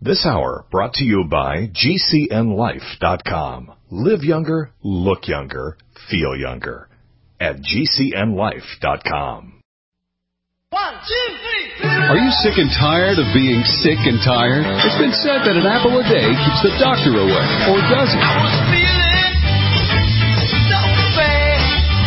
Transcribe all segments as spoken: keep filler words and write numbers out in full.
This hour brought to you by G C N life dot com. Live younger, look younger, feel younger. At G C N life dot com. One, two, three. Are you sick and tired of being sick and tired? It's been said that an apple a day keeps the doctor away. Or does it? I was feeling so bad.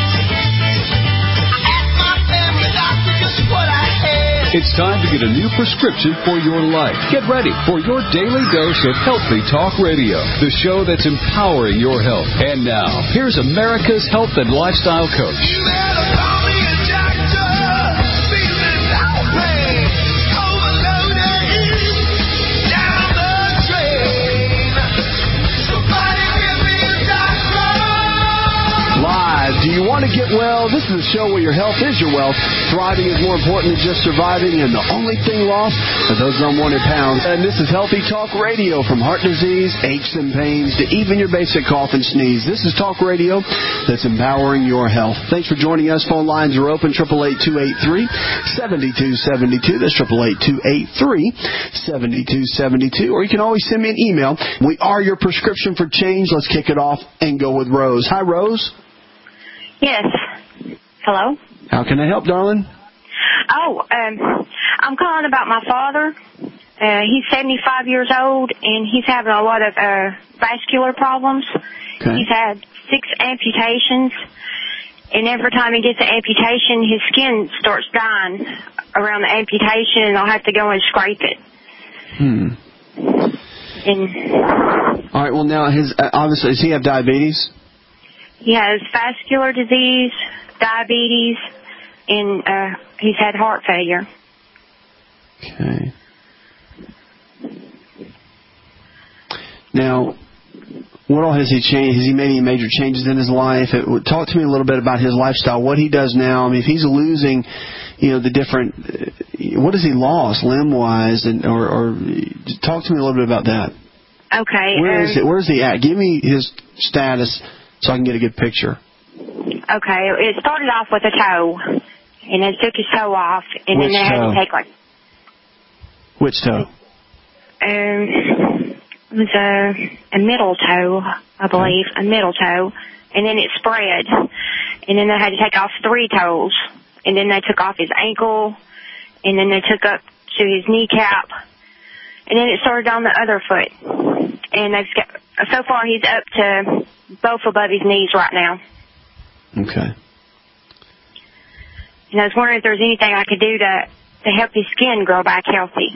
I asked my family doctor just what I had. It's time to get a new prescription for your life. Get ready for your daily dose of Healthy Talk Radio, the show that's empowering your health. And now, here's America's health and lifestyle coach. You better call me a doctor. Feeling no pain. Overloaded. Down the drain. Somebody give me a doctor. Live. Do you want to get well? This is a show where your health is your wealth. Thriving is more important than just surviving, and the only thing lost are those unwanted pounds. And this is Healthy Talk Radio, from heart disease, aches and pains, to even your basic cough and sneeze. This is Talk Radio that's empowering your health. Thanks for joining us. Phone lines are open, eight eight eight, two eight three, seven two seven two. That's eight eight eight, two eight three, seven two seven two. Or you can always send me an email. We are your prescription for change. Let's kick it off and go with Rose. Hi, Rose. Yes. Hello? How can I help, darling? Oh, um, I'm calling about my father. Uh, he's seventy-five years old, and he's having a lot of uh, vascular problems. Okay. He's had six amputations, and every time he gets an amputation, his skin starts dying around the amputation, and I'll have to go and scrape it. Hmm. And All right, well, now, his uh, obviously, does he have diabetes? he has vascular disease, diabetes, and uh, he's had heart failure. Okay. Now, what all has he changed? Has he made any major changes in his life? It, talk to me a little bit about his lifestyle, what he does now. I mean, if he's losing, you know, the different, uh, what has he lost limb-wise? And or, or talk to me a little bit about that. Okay. Where um, is it? Where is he at? Give me his status so I can get a good picture. Okay, it started off with a toe, and then took his toe off, and Which then they had toe? to take like Which toe? um, it was a a middle toe, I believe, a middle toe, and then it spread, and then they had to take off three toes, and then they took off his ankle, and then they took up to his kneecap, and then it started on the other foot, and they've got, so far he's up to both above his knees right now. Okay. And I was wondering if there was anything I could do to to help his skin grow back healthy.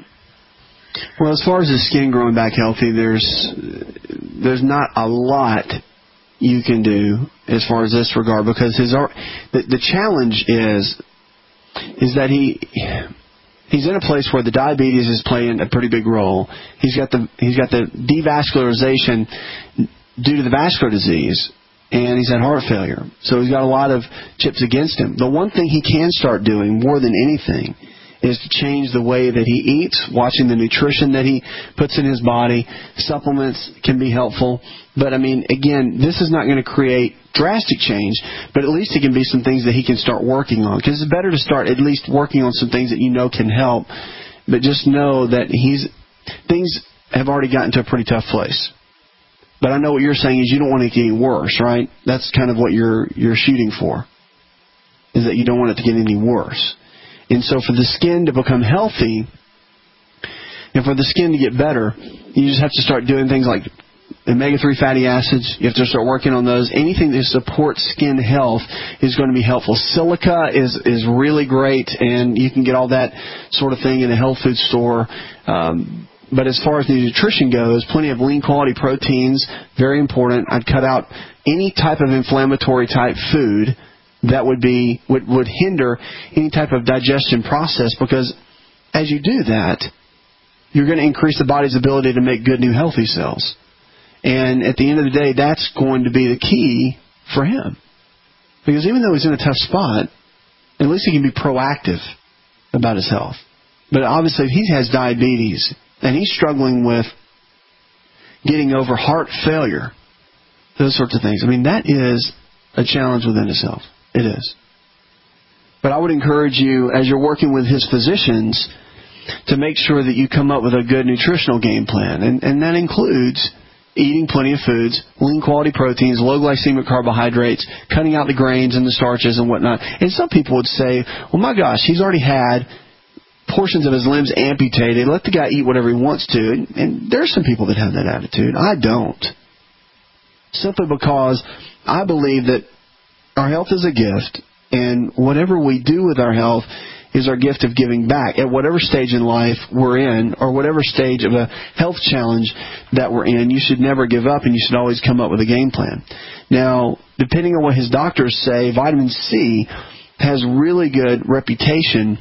Well, as far as his skin growing back healthy, there's there's not a lot you can do as far as this regard, because his the, the challenge is is that he he's in a place where the diabetes is playing a pretty big role. He's got the he's got the devascularization due to the vascular disease, and he's had heart failure. So he's got a lot of chips against him. The one thing he can start doing more than anything is to change the way that he eats, watching the nutrition that he puts in his body. Supplements can be helpful. But, I mean, again, this is not going to create drastic change, but at least it can be some things that he can start working on. Because it's better to start at least working on some things that you know can help. But just know that he's things have already gotten to a pretty tough place. But I know what you're saying is you don't want it to get any worse, right? That's kind of what you're you're shooting for, is that you don't want it to get any worse. And so for the skin to become healthy, and for the skin to get better, you just have to start doing things like omega three fatty acids. You have to start working on those. Anything that supports skin health is going to be helpful. Silica is, is really great, and you can get all that sort of thing in a health food store. Um, But as far as the nutrition goes, plenty of lean quality proteins, very important. I'd cut out any type of inflammatory type food that would be would, would hinder any type of digestion process, because as you do that, you're going to increase the body's ability to make good new healthy cells. And at the end of the day, that's going to be the key for him. Because even though he's in a tough spot, at least he can be proactive about his health. But obviously, if he has diabetes and he's struggling with getting over heart failure, those sorts of things, I mean, that is a challenge within itself. It is. But I would encourage you, as you're working with his physicians, to make sure that you come up with a good nutritional game plan. And, and that includes eating plenty of foods, lean quality proteins, low glycemic carbohydrates, cutting out the grains and the starches and whatnot. And some people would say, well, my gosh, he's already had portions of his limbs amputated. Let the guy eat whatever he wants to. And, and there's some people that have that attitude. I don't. Simply because I believe that our health is a gift, and whatever we do with our health is our gift of giving back at whatever stage in life we're in, or whatever stage of a health challenge that we're in. You should never give up, and you should always come up with a game plan. Now, depending on what his doctors say, vitamin C has really good reputation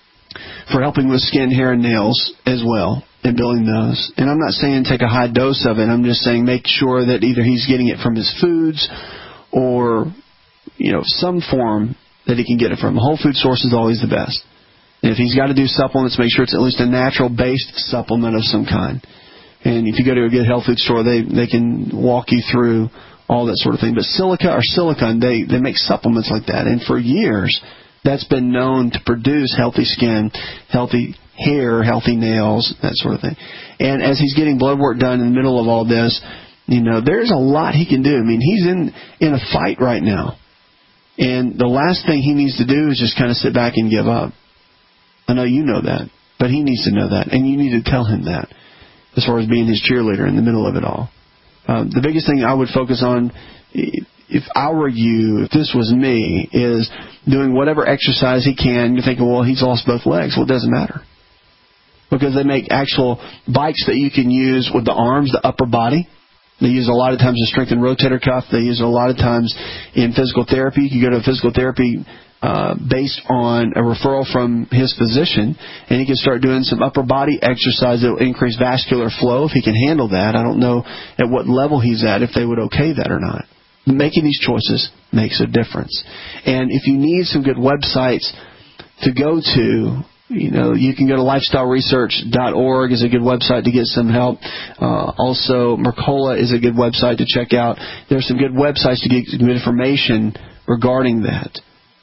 for helping with skin, hair, and nails as well, and building those. And I'm not saying take a high dose of it. I'm just saying make sure that either he's getting it from his foods or, you know, some form that he can get it from. A whole food source is always the best. And if he's got to do supplements, make sure it's at least a natural-based supplement of some kind. And if you go to a good health food store, they, they can walk you through all that sort of thing. But silica or silicone, they, they make supplements like that. And for years, that's been known to produce healthy skin, healthy hair, healthy nails, that sort of thing. And as he's getting blood work done in the middle of all this, you know, there's a lot he can do. I mean, he's in, in a fight right now. And the last thing he needs to do is just kind of sit back and give up. I know you know that, but he needs to know that. And you need to tell him that as far as being his cheerleader in the middle of it all. Um, the biggest thing I would focus on, if I were you, if this was me, is doing whatever exercise he can. You're thinking, well, he's lost both legs. Well, it doesn't matter. Because they make actual bikes that you can use with the arms, the upper body. They use a lot of times a strength and rotator cuff. They use it a lot of times in physical therapy. You can go to a physical therapy uh, based on a referral from his physician, and he can start doing some upper body exercise that will increase vascular flow if he can handle that. I don't know at what level he's at, if they would okay that or not. Making these choices makes a difference. And if you need some good websites to go to, you know, you can go to lifestyle research dot org is a good website to get some help. Uh, also, Mercola is a good website to check out. There's some good websites to get some good information regarding that.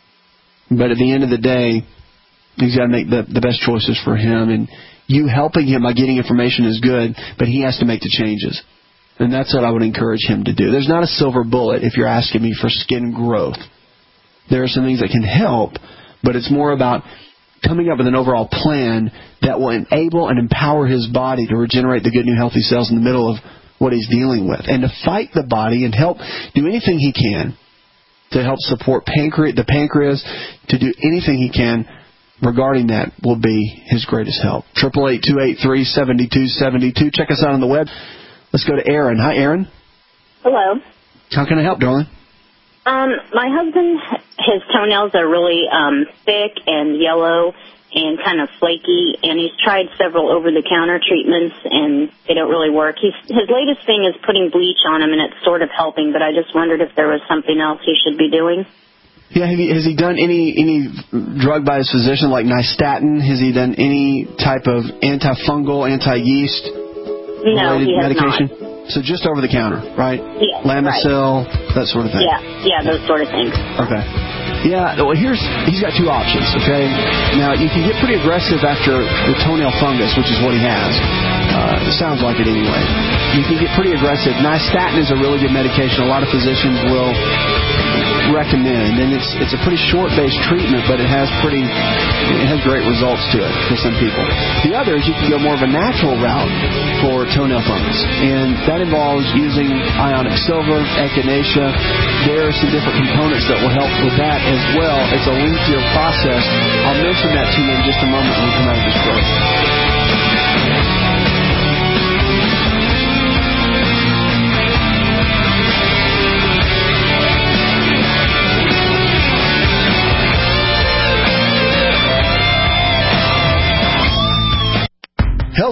But at the end of the day, he's got to make the, the best choices for him. And you helping him by getting information is good, but he has to make the changes. And that's what I would encourage him to do. There's not a silver bullet if you're asking me for skin growth. There are some things that can help, but it's more about coming up with an overall plan that will enable and empower his body to regenerate the good new healthy cells in the middle of what he's dealing with, and to fight the body and help do anything he can to help support pancreas, the pancreas, to do anything he can regarding that will be his greatest help. eight eight eight, two eight three, seven two seven two. Check us out on the web. Let's go to Aaron. Hi, Aaron. Hello. How can I help, darling? Um, my husband, his toenails are really um, thick and yellow and kind of flaky, and he's tried several over-the-counter treatments, and they don't really work. He's, his latest thing is putting bleach on them, and it's sort of helping, but I just wondered if there was something else he should be doing. Yeah, have he, has he done any any drug by his physician, like nystatin? Has he done any type of antifungal, anti-yeast no, related he has medication? Not. So just over the counter, right? Yeah, Lamisil, right. that sort of thing. Yeah, yeah, those sort of things. Okay. Yeah, well, here's he's got two options, okay? Now, you can get pretty aggressive after the toenail fungus, which is what he has. Uh, it sounds like it anyway. You can get pretty aggressive. Nystatin is a really good medication. A lot of physicians will recommend, and it's it's a pretty short-based treatment, but it has pretty it has great results to it for some people. The other is you can go more of a natural route for toenail fungus, and that involves using ionic silver, echinacea. There are some different components that will help with that as well. It's a lengthier process. I'll mention that to you in just a moment when we come out of this break. Health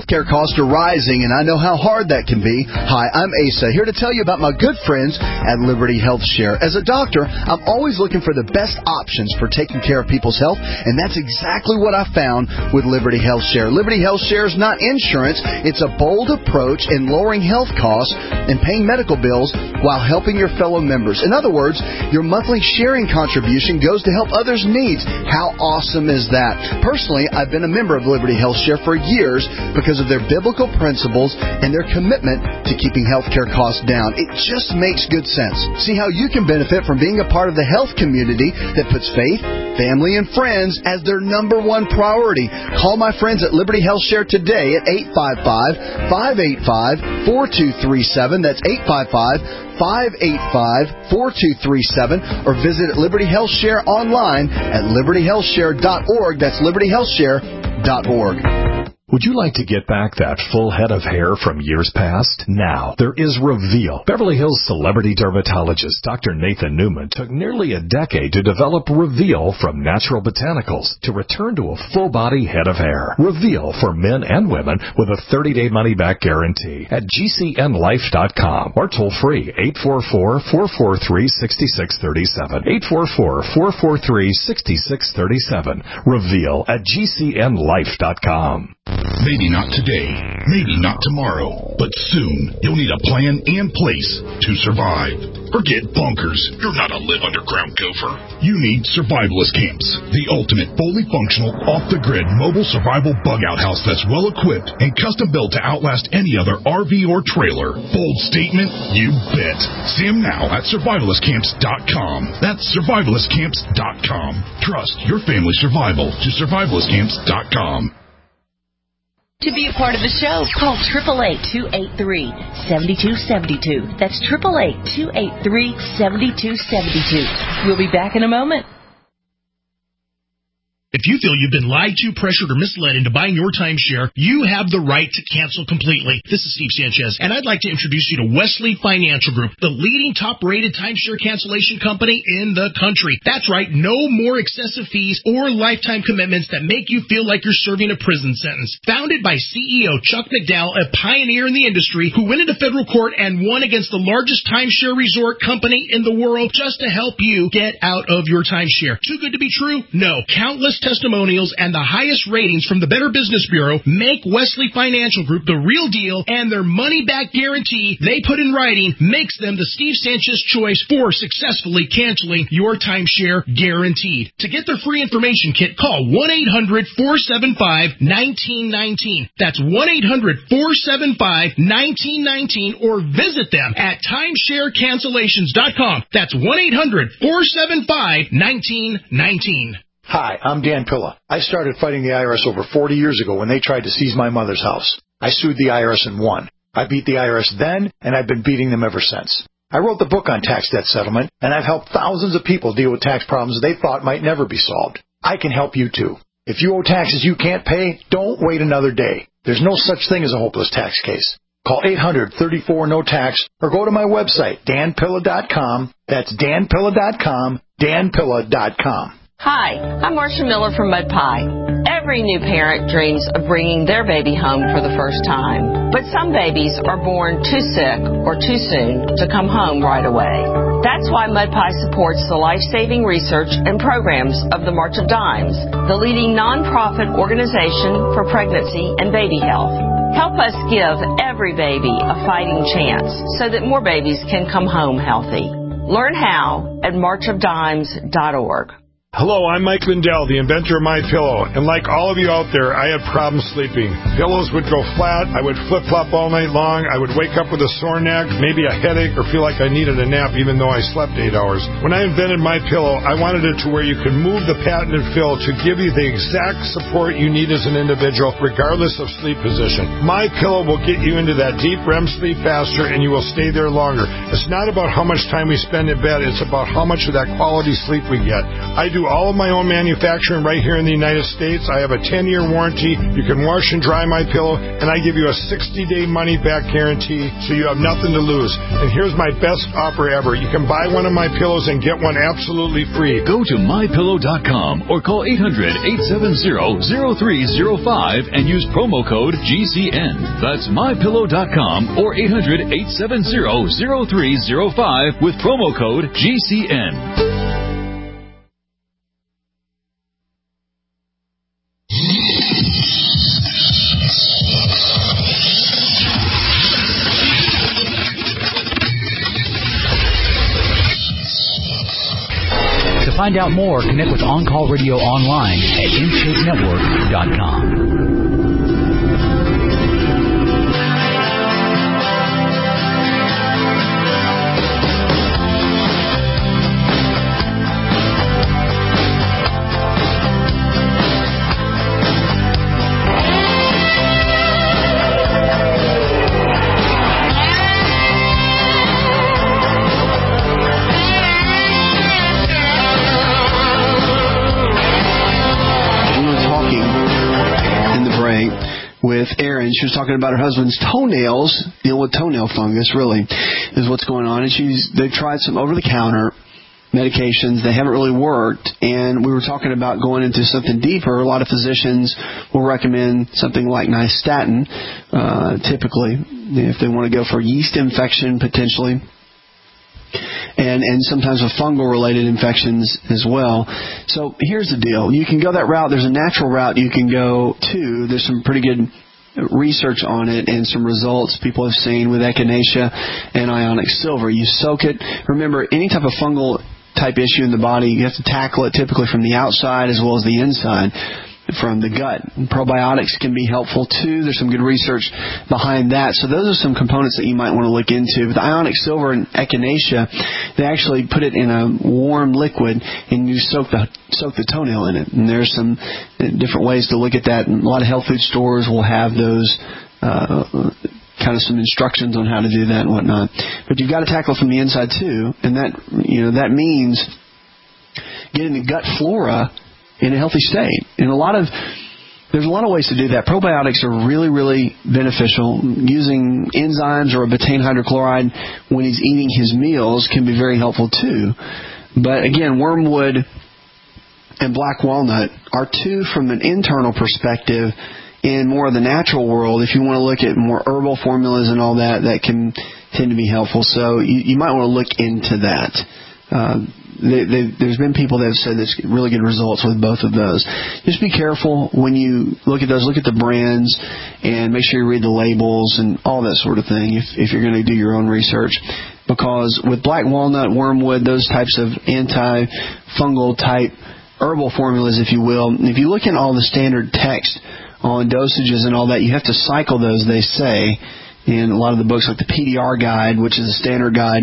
Healthcare costs are rising, and I know how hard that can be. Hi, I'm Asa, here to tell you about my good friends at Liberty Health Share. As a doctor, I'm always looking for the best options for taking care of people's health, and that's exactly what I found with Liberty Health Share. Liberty Health Share is not insurance. It's a bold approach in lowering health costs and paying medical bills while helping your fellow members. In other words, your monthly sharing contribution goes to help others' needs. How awesome is that? Personally, I've been a member of Liberty Health Share for years because of their biblical principles and their commitment to keeping healthcare costs down. It just makes good sense. See how you can benefit from being a part of the health community that puts faith, family, and friends as their number one priority. Call my friends at Liberty Health Share today at eight five five, five eight five, four two three seven. That's eight five five, five eight five, four two three seven. Or visit Liberty Health Share online at liberty health share dot org. That's liberty health share dot org. Would you like to get back that full head of hair from years past? Now, there is Reveal. Beverly Hills celebrity dermatologist Doctor Nathan Newman took nearly a decade to develop Reveal from natural botanicals to return to a full-body head of hair. Reveal for men and women with a thirty-day money-back guarantee at G C N life dot com or toll-free eight four four, four four three, six six three seven. eight four four, four four three, six six three seven. Reveal at G C N life dot com. Maybe not today, maybe not tomorrow, but soon you'll need a plan and place to survive. Forget bunkers. You're not a live underground gopher. You need survivalist camps, the ultimate fully functional, off-the-grid mobile survival bug-out house that's well-equipped and custom-built to outlast any other R V or trailer. Bold statement? You bet. See them now at survivalist camps dot com. That's survivalist camps dot com. Trust your family's survival to survivalist camps dot com. To be a part of the show, call eight eight eight, two eight three, seven two seven two. That's eight eight eight, two eight three, seven two seven two. We'll be back in a moment. If you feel you've been lied to, pressured, or misled into buying your timeshare, you have the right to cancel completely. This is Steve Sanchez, and I'd like to introduce you to Wesley Financial Group, the leading top-rated timeshare cancellation company in the country. That's right, no more excessive fees or lifetime commitments that make you feel like you're serving a prison sentence. Founded by C E O Chuck McDowell, a pioneer in the industry who went into federal court and won against the largest timeshare resort company in the world just to help you get out of your timeshare. Too good to be true? No. Countless testimonials and the highest ratings from the Better Business Bureau make Wesley Financial Group the real deal, and their money-back guarantee they put in writing makes them the Steve Sanchez choice for successfully canceling your timeshare guaranteed. To get their free information kit, call one eight hundred, four seven five, one nine one nine. That's one eight hundred, four seven five, one nine one nine, or visit them at timeshare cancellations dot com. That's one eight hundred, four seven five, one nine one nine. Hi, I'm Dan Pilla. I started fighting the I R S over forty years ago when they tried to seize my mother's house. I sued the I R S and won. I beat the I R S then, and I've been beating them ever since. I wrote the book on tax debt settlement, and I've helped thousands of people deal with tax problems they thought might never be solved. I can help you, too. If you owe taxes you can't pay, don't wait another day. There's no such thing as a hopeless tax case. Call eight hundred, thirty-four, no tax, or go to my website, dan pilla dot com. That's dan pilla dot com, dan pilla dot com. Hi, I'm Marcia Miller from Mud Pie. Every new parent dreams of bringing their baby home for the first time. But some babies are born too sick or too soon to come home right away. That's why Mud Pie supports the life-saving research and programs of the March of Dimes, the leading nonprofit organization for pregnancy and baby health. Help us give every baby a fighting chance so that more babies can come home healthy. Learn how at march of dimes dot org. Hello, I'm Mike Lindell, the inventor of MyPillow, and like all of you out there, I had problems sleeping. Pillows would go flat, I would flip-flop all night long, I would wake up with a sore neck, maybe a headache, or feel like I needed a nap even though I slept eight hours. When I invented MyPillow, I wanted it to where you could move the patented fill to give you the exact support you need as an individual, regardless of sleep position. MyPillow will get you into that deep R E M sleep faster, and you will stay there longer. It's not about how much time we spend in bed, it's about how much of that quality sleep we get. I do do all of my own manufacturing right here in the United States. I have a ten-year warranty. You can wash and dry my pillow, and I give you a sixty-day money-back guarantee, so you have nothing to lose. And here's my best offer ever. You can buy one of my pillows and get one absolutely free. Go to my pillow dot com or call eight hundred, eight seven zero, zero three zero five and use promo code G C N. That's my pillow dot com or eight hundred, eight seven zero, zero three zero five with promo code G C N. To find out more, connect with On Call Radio online at in shape network dot com. With Erin, she was talking about her husband's toenails, dealing with toenail fungus, really, is what's going on. And she's they've tried some over-the-counter medications. They haven't really worked. And we were talking about going into something deeper. A lot of physicians will recommend something like nystatin, uh, typically, if they want to go for yeast infection, potentially. And, and sometimes with fungal-related infections as well. So here's the deal. You can go that route. There's a natural route you can go to. There's some pretty good research on it and some results people have seen with echinacea and ionic silver. You soak it. Remember, any type of fungal type issue in the body, you have to tackle it typically from the outside as well as the inside, from the gut. Probiotics can be helpful too. There's some good research behind that. So those are some components that you might want to look into. With the ionic silver and echinacea, they actually put it in a warm liquid and you soak the soak the toenail in it. And there's some different ways to look at that. And a lot of health food stores will have those uh, kind of some instructions on how to do that and whatnot. But you've got to tackle it from the inside too. And that, you know, that means getting the gut flora in a healthy state. And a lot of there's a lot of ways to do that. Probiotics are really, really beneficial. Using enzymes or a betaine hydrochloride when he's eating his meals can be very helpful too. But again, wormwood and black walnut are two from an internal perspective. In more of the natural world, if you want to look at more herbal formulas and all that, that can tend to be helpful. So you, you might want to look into that. Uh, They, they, there's been people that have said there's really good results with both of those. Just be careful when you look at those. Look at the brands and make sure you read the labels and all that sort of thing if, if you're going to do your own research. Because with black walnut, wormwood, those types of antifungal type herbal formulas, if you will, if you look in all the standard text on dosages and all that, you have to cycle those, they say, in a lot of the books like the P D R guide, which is a standard guide,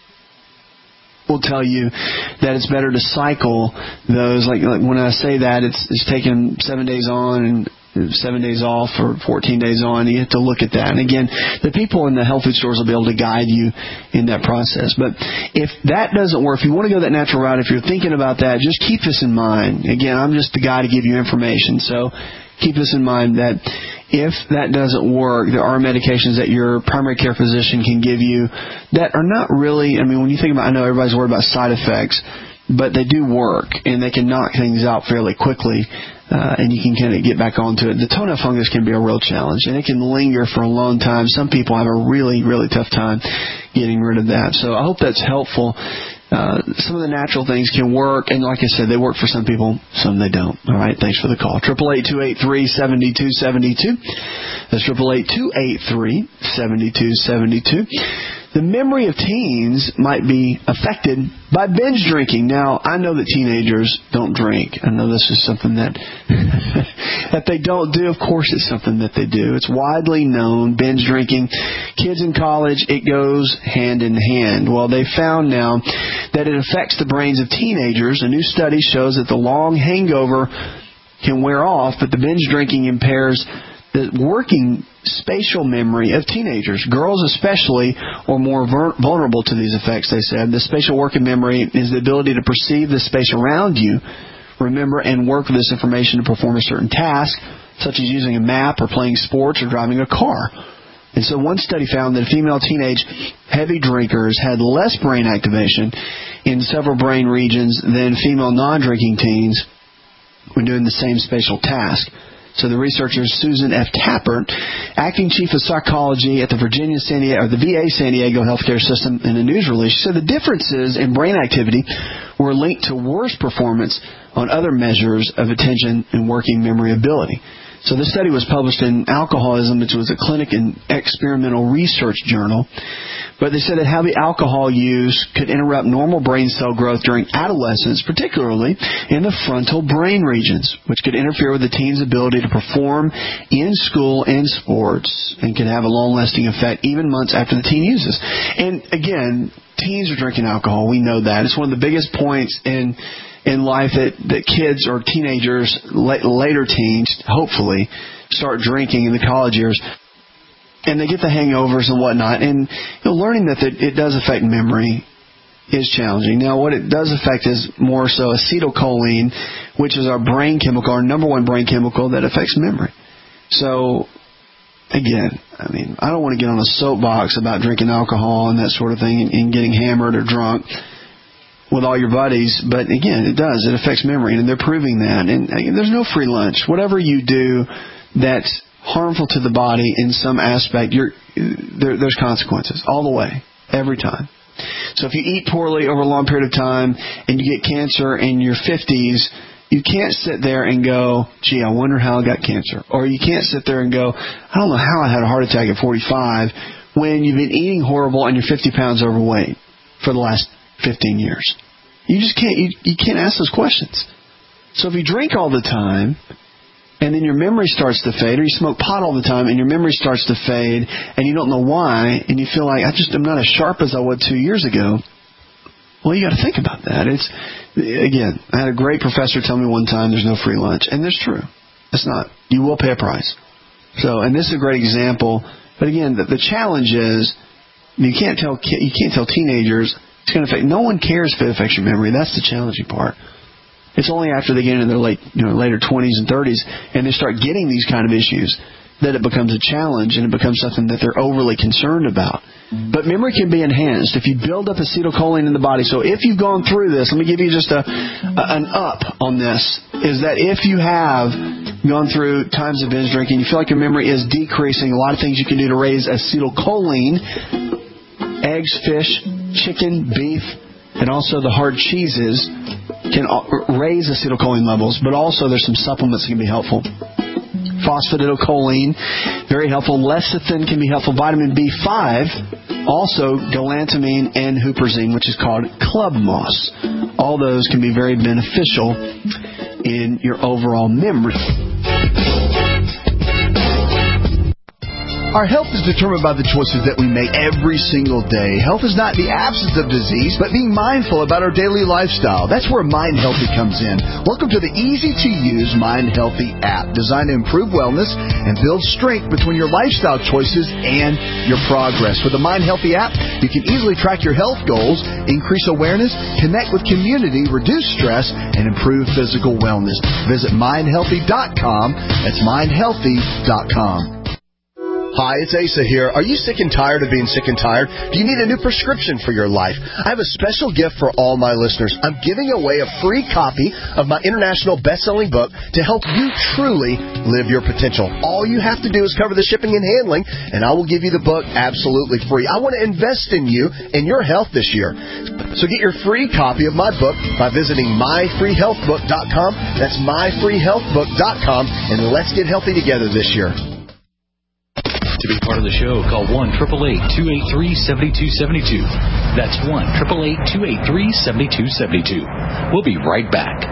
will tell you that it's better to cycle those. Like, like when I say that, it's it's taking seven days on and seven days off or fourteen days on. You have to look at that. And again, the people in the health food stores will be able to guide you in that process. But if that doesn't work, if you want to go that natural route, if you're thinking about that, just keep this in mind. Again, I'm just the guy to give you information. So keep this in mind that if that doesn't work, there are medications that your primary care physician can give you that are not really, I mean, when you think about, I know everybody's worried about side effects, but they do work, and they can knock things out fairly quickly, uh, and you can kind of get back onto it. The toenail fungus can be a real challenge, and it can linger for a long time. Some people have a really, really tough time getting rid of that. So I hope that's helpful. Uh, some of the natural things can work, and like I said, they work for some people, some they don't. All right, thanks for the call. triple eight, two eight three, seven two seven two. That's triple eight, two eight three, seven two seven two. The memory of teens might be affected by binge drinking. Now, I know that teenagers don't drink. I know this is something that that they don't do. Of course, it's something that they do. It's widely known, binge drinking. Kids in college, it goes hand in hand. Well, they found now that it affects the brains of teenagers. A new study shows that the long hangover can wear off, but the binge drinking impairs the working spatial memory of teenagers. Girls especially are more vulnerable to these effects, they said. The spatial working memory is the ability to perceive the space around you remember and work with this information to perform a certain task, such as using a map or playing sports or driving a car. And so one study found that female teenage heavy drinkers had less brain activation in several brain regions than female non-drinking teens when doing the same spatial task. So the researcher Susan F. Tappert, acting chief of psychology at the Virginia San Diego, or the V A San Diego healthcare system, in a news release, she said the differences in brain activity were linked to worse performance on other measures of attention and working memory ability. So this study was published in Alcoholism, which was a clinic and experimental research journal. But they said that heavy alcohol use could interrupt normal brain cell growth during adolescence, particularly in the frontal brain regions, which could interfere with the teen's ability to perform in school and sports and could have a long-lasting effect even months after the teen uses. And again, teens are drinking alcohol. We know that. It's one of the biggest points in in life that, that kids or teenagers, later teens, hopefully, start drinking in the college years. And they get the hangovers and whatnot. And you know, learning that it does affect memory is challenging. Now, what it does affect is more so acetylcholine, which is our brain chemical, our number one brain chemical that affects memory. So, again, I mean, I don't want to get on a soapbox about drinking alcohol and that sort of thing and, and getting hammered or drunk with all your buddies, but again, it does. It affects memory, and they're proving that. And again, there's no free lunch. Whatever you do that's harmful to the body in some aspect, you're, there, there's consequences all the way, every time. So if you eat poorly over a long period of time and you get cancer in your fifties, you can't sit there and go, gee, I wonder how I got cancer. Or you can't sit there and go, I don't know how I had a heart attack at forty-five, when you've been eating horrible and you're fifty pounds overweight for the last fifteen years. You just can't, you, you can't ask those questions. So if you drink all the time, and then your memory starts to fade, or you smoke pot all the time and your memory starts to fade, and you don't know why, and you feel like, I just am not as sharp as I was two years ago, well, you got to think about that. It's, again, I had a great professor tell me one time there's no free lunch, and that's true. It's not. You will pay a price. So, and this is a great example, but again, the, the challenge is, you can't tell, you can't tell teenagers, it's going to affect. No one cares if it affects your memory. That's the challenging part. It's only after they get into their late, you know, later twenties and thirties, and they start getting these kind of issues, that it becomes a challenge and it becomes something that they're overly concerned about. But memory can be enhanced if you build up acetylcholine in the body. So if you've gone through this, let me give you just a, a an up on this, is that if you have gone through times of binge drinking, you feel like your memory is decreasing, a lot of things you can do to raise acetylcholine: eggs, fish, chicken, beef, and also the hard cheeses can raise acetylcholine levels, but also there's some supplements that can be helpful. Phosphatidylcholine, very helpful. Lecithin can be helpful. Vitamin B five, also galantamine and huperzine, which is called club moss. All those can be very beneficial in your overall memory. Our health is determined by the choices that we make every single day. Health is not the absence of disease, but being mindful about our daily lifestyle. That's where Mind Healthy comes in. Welcome to the easy-to-use Mind Healthy app, designed to improve wellness and build strength between your lifestyle choices and your progress. With the Mind Healthy app, you can easily track your health goals, increase awareness, connect with community, reduce stress, and improve physical wellness. Visit mind healthy dot com. That's mind healthy dot com. Hi, it's Asa here. Are you sick and tired of being sick and tired? Do you need a new prescription for your life? I have a special gift for all my listeners. I'm giving away a free copy of my international best-selling book to help you truly live your potential. All you have to do is cover the shipping and handling, and I will give you the book absolutely free. I want to invest in you and your health this year. So get your free copy of my book by visiting my free health book dot com. That's my free health book dot com, and let's get healthy together this year. To be part of the show, call one eight eight eight, two eight three, seven two seven two. That's one eight eight eight, two eight three, seven two seven two. We'll be right back.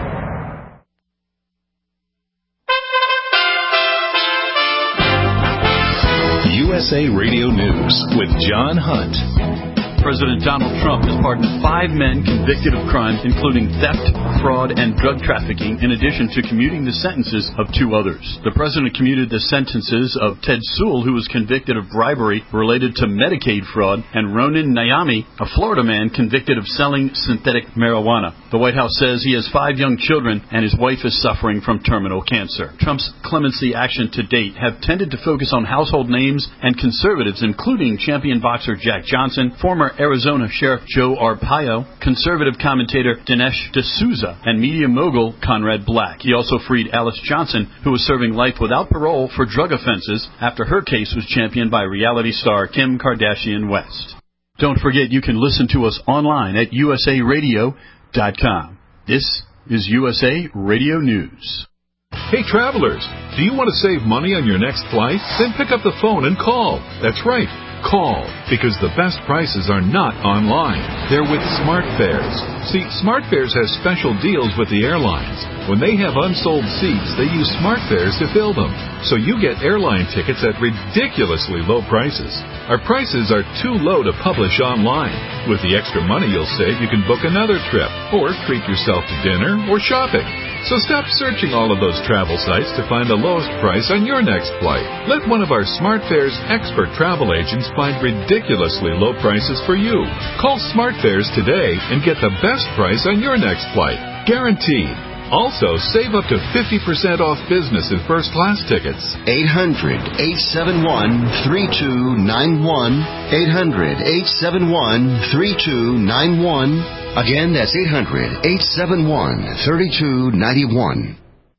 U S A Radio News with John Hunt. President Donald Trump has pardoned five men convicted of crimes including theft, fraud, and drug trafficking, in addition to commuting the sentences of two others. The president commuted the sentences of Ted Sewell, who was convicted of bribery related to Medicaid fraud, and Ronan Nayami, a Florida man convicted of selling synthetic marijuana. The White House says he has five young children and his wife is suffering from terminal cancer. Trump's clemency action to date have tended to focus on household names and conservatives, including champion boxer Jack Johnson, former Arizona Sheriff Joe Arpaio, conservative commentator Dinesh D'Souza, and media mogul Conrad Black. He also freed Alice Johnson, who was serving life without parole for drug offenses after her case was championed by reality star Kim Kardashian West. Don't forget you can listen to us online at U S A radio dot com. This is U S A Radio News. Hey travelers, do you want to save money on your next flight? Then pick up the phone and call. That's right. Call, because the best prices are not online. They're with SmartFares. See, SmartFares has special deals with the airlines. When they have unsold seats, they use SmartFares to fill them. So you get airline tickets at ridiculously low prices. Our prices are too low to publish online. With the extra money you'll save, you can book another trip, or treat yourself to dinner or shopping. So stop searching all of those travel sites to find the lowest price on your next flight. Let one of our SmartFares expert travel agents find ridiculously low prices for you. Call SmartFares today and get the best price on your next flight. Guaranteed. Also, save up to fifty percent off business and first class tickets. eight hundred, eight seven one, three two nine one. eight hundred, eight seven one, three two nine one. Again, that's eight hundred, eight seven one, three two nine one.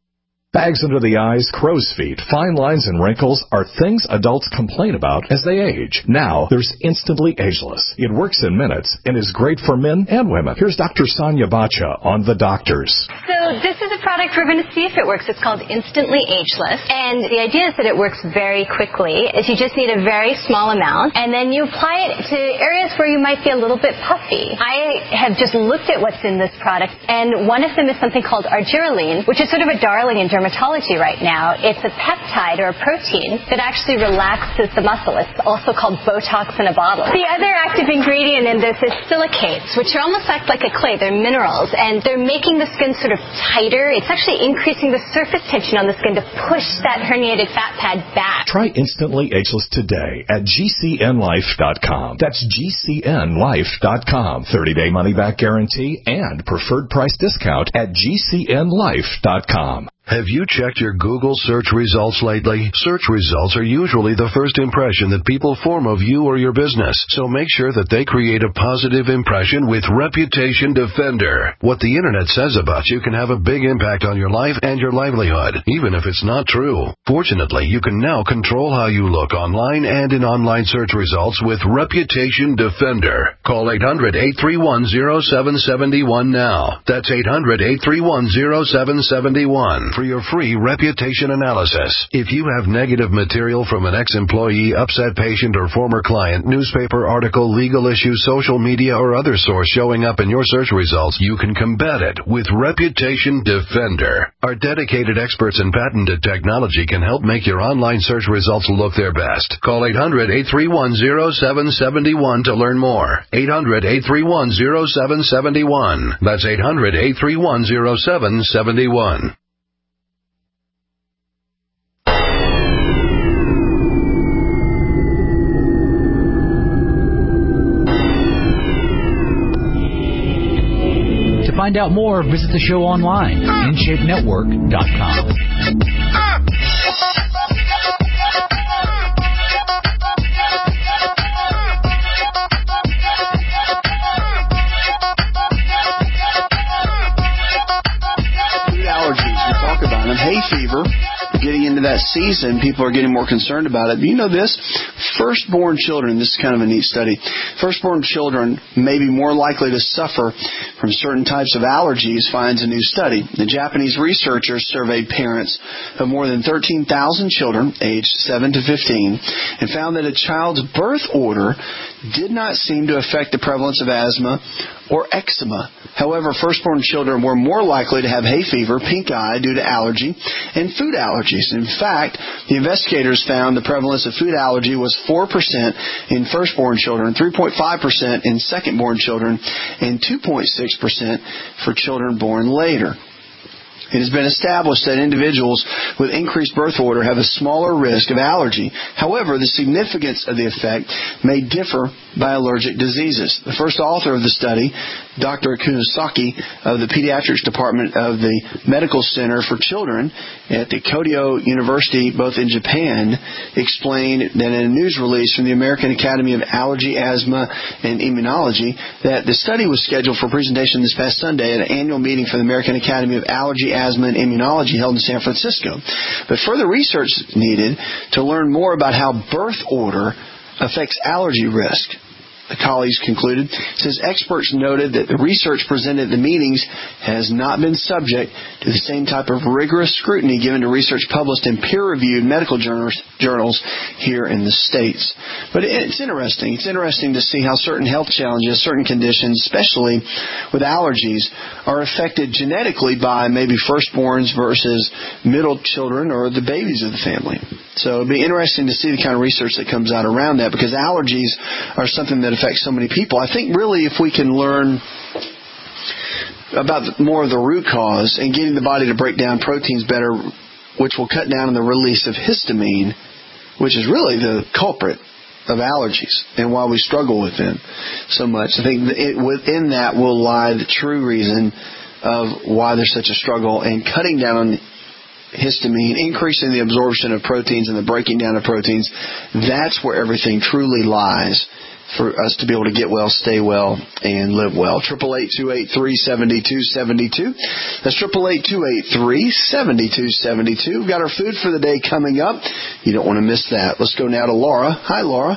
Bags under the eyes, crow's feet, fine lines, and wrinkles are things adults complain about as they age. Now, there's Instantly Ageless. It works in minutes and is great for men and women. Here's Doctor Sonia Bacha on The Doctors. So this is a product we're going to see if it works. It's called Instantly Ageless. And the idea is that it works very quickly. Is you just need a very small amount, and then you apply it to areas where you might be a little bit puffy. I have just looked at what's in this product, and one of them is something called argireline, which is sort of a darling in dermatology right now. It's a peptide or a protein that actually relaxes the muscle. It's also called Botox in a bottle. The other active ingredient in this is silicates, which are almost act like a clay. They're minerals, and they're making the skin sort of tighter. It's actually increasing the surface tension on the skin to push that herniated fat pad back. Try Instantly Ageless today at G C N life dot com. That's G C N life dot com. thirty-day money-back guarantee and preferred price discount at G C N life dot com. Have you checked your Google search results lately? Search results are usually the first impression that people form of you or your business, so make sure that they create a positive impression with Reputation Defender. What the internet says about you can have a big impact on your life and your livelihood, even if it's not true. Fortunately, you can now control how you look online and in online search results with Reputation Defender. Call eight hundred, eight three one, zero seven seven one now. That's eight hundred, eight three one, zero seven seven one. For your free reputation analysis. If you have negative material from an ex-employee, upset patient, or former client, newspaper article, legal issue, social media, or other source showing up in your search results, you can combat it with Reputation Defender. Our dedicated experts in patented technology can help make your online search results look their best. Call eight hundred, eight three one, zero seven seven one to learn more. eight hundred, eight three one, zero seven seven one. That's eight hundred, eight three one, zero seven seven one. To find out more, visit the show online, in shape network dot com. Food allergies, we talk about them. Hay fever. Getting into that season, people are getting more concerned about it. You know this? Firstborn children, this is kind of a neat study. Firstborn children may be more likely to suffer from certain types of allergies, finds a new study. The Japanese researchers surveyed parents of more than thirteen thousand children aged seven to fifteen and found that a child's birth order did not seem to affect the prevalence of asthma or eczema. However, firstborn children were more likely to have hay fever, pink eye due to allergy, and food allergies. In fact, the investigators found the prevalence of food allergy was four percent in firstborn children, three point five percent in secondborn children, and two point six percent for children born later. It has been established that individuals with increased birth order have a smaller risk of allergy. However, the significance of the effect may differ by allergic diseases. The first author of the study, Doctor Kunosaki of the Pediatrics Department of the Medical Center for Children at the Kyoto University, both in Japan, explained that in a news release from the American Academy of Allergy, Asthma, and Immunology that the study was scheduled for presentation this past Sunday at an annual meeting for the American Academy of Allergy, Asthma, and Immunology held in San Francisco. But further research is needed to learn more about how birth order affects allergy risk. The colleagues concluded, says experts noted that the research presented at the meetings has not been subject to the same type of rigorous scrutiny given to research published in peer-reviewed medical journals, journals here in the States. But it's interesting. It's interesting to see how certain health challenges, certain conditions, especially with allergies, are affected genetically by maybe firstborns versus middle children or the babies of the family. So it'd be interesting to see the kind of research that comes out around that, because allergies are something that affects so many people. I think really if we can learn about more of the root cause and getting the body to break down proteins better, which will cut down on the release of histamine, which is really the culprit of allergies and why we struggle with them so much. I think it, within that will lie the true reason of why there's such a struggle, and cutting down on histamine, increasing the absorption of proteins and the breaking down of proteins. That's where everything truly lies for us to be able to get well, stay well, and live well. eight eight eight, two eight three, seven two seven two. That's eight eight eight, two eight three, seven two seven two. We've got our food for the day coming up. You don't want to miss that. Let's go now to Laura. Hi, Laura.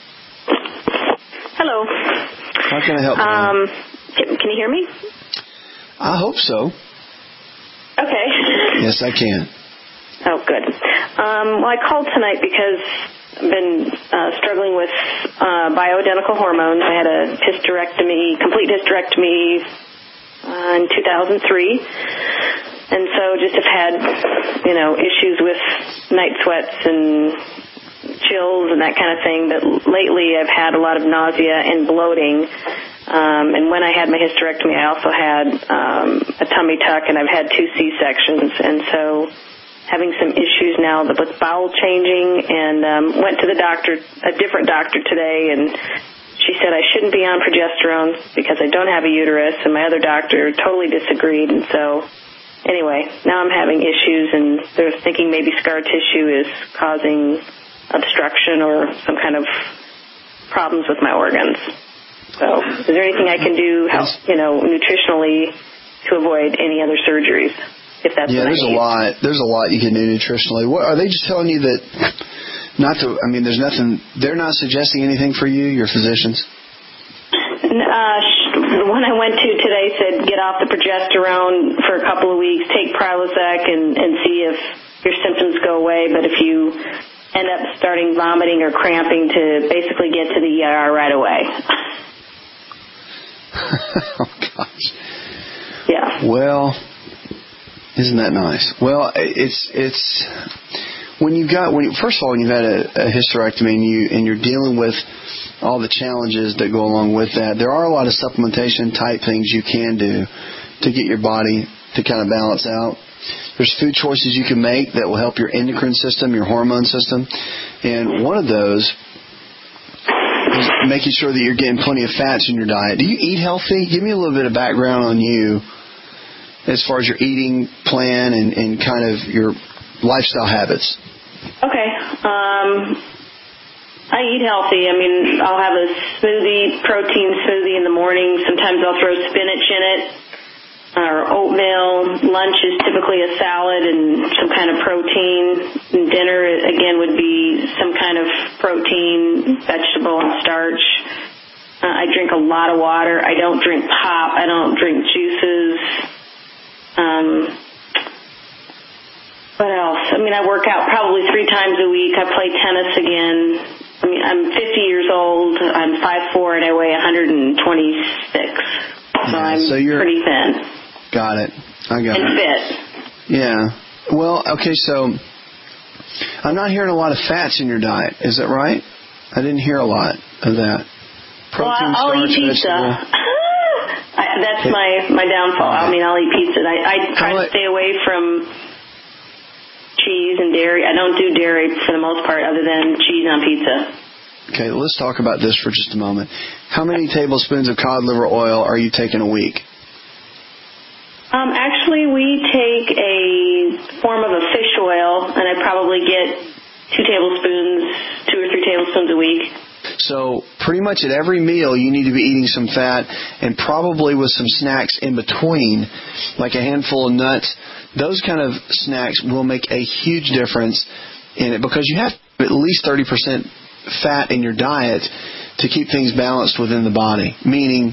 Hello. How can I help you? Um, can, can you hear me? I hope so. Okay. Yes, I can. Oh, good. Um, well, I called tonight because I've been uh, struggling with uh, bioidentical hormones. I had a hysterectomy, complete hysterectomy uh, in two thousand three. And so just have had, you know, issues with night sweats and chills and that kind of thing. But lately I've had a lot of nausea and bloating. Um, and when I had my hysterectomy, I also had um, a tummy tuck, and I've had two C-sections. And so having some issues now with bowel changing, and um, went to the doctor, a different doctor today, and she said I shouldn't be on progesterone because I don't have a uterus, and my other doctor totally disagreed. And so anyway, now I'm having issues, and they're thinking maybe scar tissue is causing obstruction or some kind of problems with my organs. So is there anything I can do, you know, nutritionally to avoid any other surgeries? If that's yeah, what there's I need. a lot. There's a lot you can do nutritionally. What, are they just telling you that not to? I mean, there's nothing. They're not suggesting anything for you, your physicians. Uh, the one I went to today said get off the progesterone for a couple of weeks, take Prilosec, and, and see if your symptoms go away. But if you end up starting vomiting or cramping, to basically get to the E R right away. Oh gosh. Yeah. Well, isn't that nice? Well, it's it's when you got when you, first of all when you've had a, a hysterectomy and you and you're dealing with all the challenges that go along with that. There are a lot of supplementation type things you can do to get your body to kind of balance out. There's food choices you can make that will help your endocrine system, your hormone system, and one of those is making sure that you're getting plenty of fats in your diet. Do you eat healthy? Give me a little bit of background on you as far as your eating plan and, and kind of your lifestyle habits. Okay. Um, I eat healthy. I mean, I'll have a smoothie, protein smoothie in the morning. Sometimes I'll throw spinach in it or oatmeal. Lunch is typically a salad and some kind of protein. And dinner, again, would be some kind of protein, vegetable, and starch. Uh, I drink a lot of water. I don't drink pop. I don't drink juices. Um, what else? I mean, I work out probably three times a week. I play tennis again. I mean, I'm fifty years old. I'm five foot four, and I weigh one hundred twenty-six. So yeah, I'm so you're, pretty thin. Got it. I got and it. And fit. Yeah. Well, okay, so I'm not hearing a lot of fats in your diet. Is that right? I didn't hear a lot of that. Protein, well, I'll starch, eat pizza. I, that's my, my downfall. Right. I mean, I'll eat pizza. I, I try to stay away from cheese and dairy. I don't do dairy for the most part other than cheese on pizza. Okay, let's talk about this for just a moment. How many tablespoons of cod liver oil are you taking a week? Um, actually, we take a form of a fish oil, and I probably get two tablespoons, two or three tablespoons a week. So pretty much at every meal you need to be eating some fat, and probably with some snacks in between, like a handful of nuts. Those kind of snacks will make a huge difference in it, because you have at least thirty percent fat in your diet to keep things balanced within the body, meaning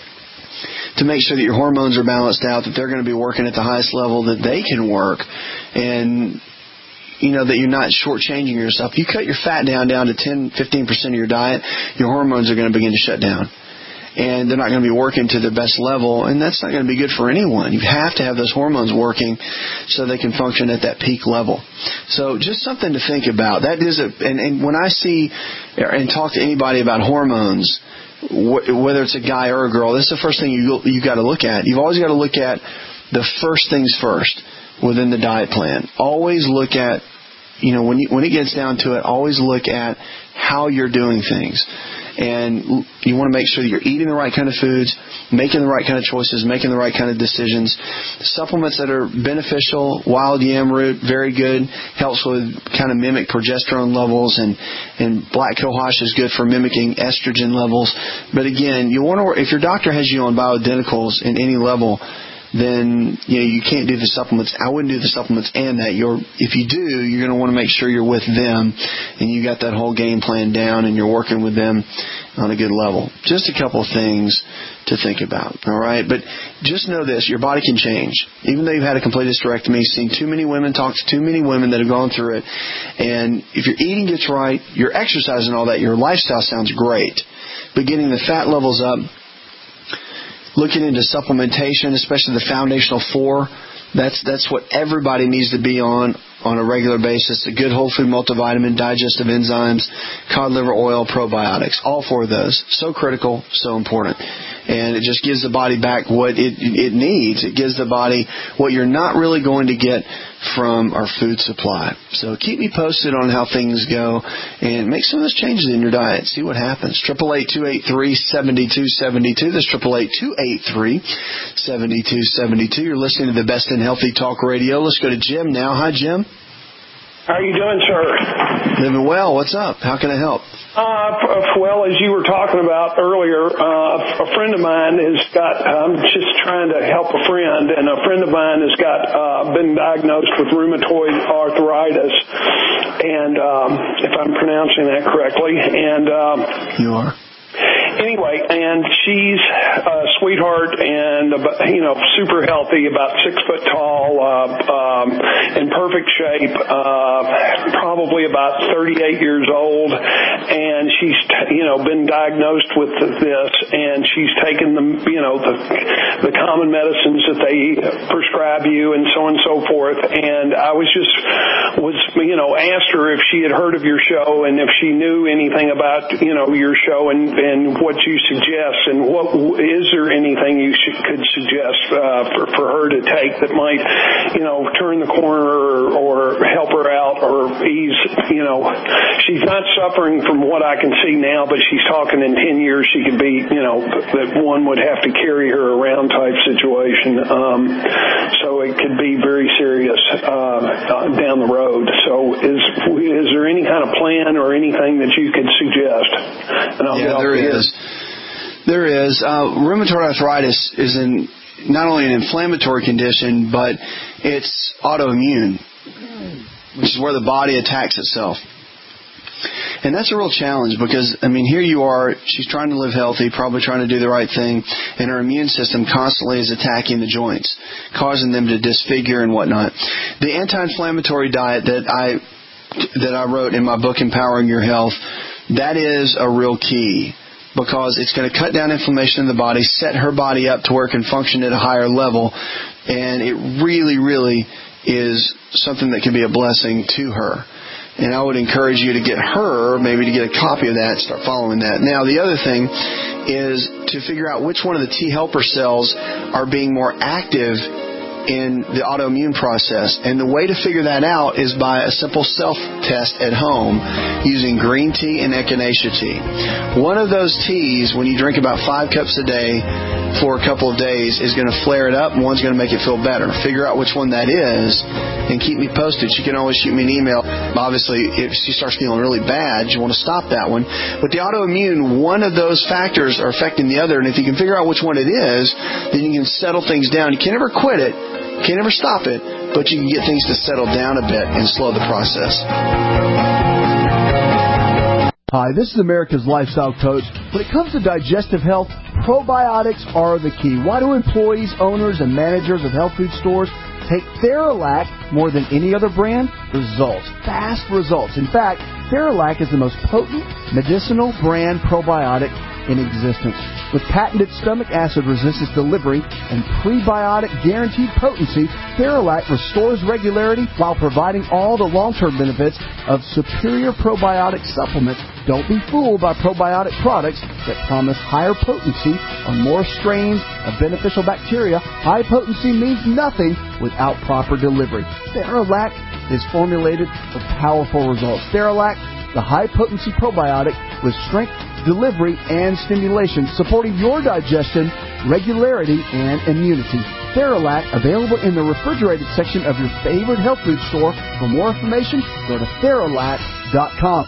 to make sure that your hormones are balanced out, that they're going to be working at the highest level that they can work, and you know, that you're not shortchanging yourself. You cut your fat down down to ten, fifteen percent of your diet, your hormones are going to begin to shut down. And they're not going to be working to their best level, and that's not going to be good for anyone. You have to have those hormones working so they can function at that peak level. So just something to think about. That is a, and, and when I see and talk to anybody about hormones, wh- whether it's a guy or a girl, this is the first thing you you got to look at. You've always got to look at the first things first within the diet plan. Always look at, you know, when you, when it gets down to it, always look at how you're doing things. And you want to make sure that you're eating the right kind of foods, making the right kind of choices, making the right kind of decisions. Supplements that are beneficial, wild yam root, very good, helps with kind of mimic progesterone levels, and, and black cohosh is good for mimicking estrogen levels. But again, you want to, if your doctor has you on bioidenticals in any level, then you know you can't do the supplements. I wouldn't do the supplements and that. You're, if you do, you're going to want to make sure you're with them and you got that whole game plan down and you're working with them on a good level. Just a couple of things to think about, all right? But just know this, your body can change. Even though you've had a complete hysterectomy, seen too many women, talked to too many women that have gone through it, and if your eating gets right, your exercise and all that, your lifestyle sounds great. But getting the fat levels up, looking into supplementation, especially the foundational four, that's that's what everybody needs to be on on a regular basis. A good whole food multivitamin, digestive enzymes, cod liver oil, probiotics. All four of those. So critical, so important. And it just gives the body back what it it needs. It gives the body what you're not really going to get from our food supply. So keep me posted on how things go and make some of those changes in your diet. See what happens. eight eight eight, two eight three, seven two seven two. That's eight eight eight, two eight three, seven two seven two. You're listening to the Best in Healthy Talk Radio. Let's go to Jim now. Hi, Jim. How are you doing, sir? Living well. What's up? How can I help? Uh, well, as you were talking about earlier, uh, a friend of mine has got, I'm just trying to help a friend, and a friend of mine has got, uh, been diagnosed with rheumatoid arthritis, and, um, if I'm pronouncing that correctly, and, um, you are. Anyway, and she's a sweetheart and, you know, super healthy, about six foot tall, uh, um, in perfect shape, uh, probably about thirty-eight years old, and she's, you know, been diagnosed with this, and she's taken the, you know, the, the common medicines that they prescribe you and so on and so forth, and I was just, was, you know, asked her if she had heard of your show and if she knew anything about, you know, your show and, and what you suggest, and what is there anything you should, could suggest uh, for, for her to take that might, you know, turn the corner or, or help her out or ease, you know, she's not suffering from what I can see now, but she's talking in ten years she could be, you know, that one would have to carry her around type situation. Um, so it could be very serious uh, down the road. So is is there any kind of plan or anything that you could suggest? And I'll yeah, there is. There is. Uh, rheumatoid arthritis is in not only an inflammatory condition, but it's autoimmune, which is where the body attacks itself. And that's a real challenge because, I mean, here you are, she's trying to live healthy, probably trying to do the right thing, and her immune system constantly is attacking the joints, causing them to disfigure and whatnot. The anti-inflammatory diet that I that I wrote in my book, Empowering Your Health, that is a real key, because it's going to cut down inflammation in the body, set her body up to where it can function at a higher level, and it really, really is something that can be a blessing to her. And I would encourage you to get her, maybe to get a copy of that, start following that. Now, the other thing is to figure out which one of the T helper cells are being more active in the autoimmune process. And the way to figure that out is by a simple self-test at home using green tea and echinacea tea. One of those teas, when you drink about five cups a day for a couple of days, is going to flare it up, and one's going to make it feel better. Figure out which one that is and keep me posted. She can always shoot me an email. Obviously, if she starts feeling really bad, you want to stop that one. But the autoimmune, one of those factors are affecting the other, and if you can figure out which one it is, then you can settle things down. You can never quit it. Can't ever stop it, but you can get things to settle down a bit and slow the process. Hi, this is America's Lifestyle Coach. When it comes to digestive health, probiotics are the key. Why do employees, owners, and managers of health food stores take Theralac more than any other brand? Results. Fast results. In fact, Theralac is the most potent medicinal brand probiotic in existence. With patented stomach acid resistance delivery and prebiotic guaranteed potency, Theralac restores regularity while providing all the long-term benefits of superior probiotic supplements. Don't be fooled by probiotic products that promise higher potency on more strains of beneficial bacteria. High potency means nothing without proper delivery. Theralac is formulated for powerful results. Theralac, the high-potency probiotic with strength, delivery, and stimulation, supporting your digestion, regularity, and immunity. Theralac, available in the refrigerated section of your favorite health food store. For more information, go to Theralac dot com.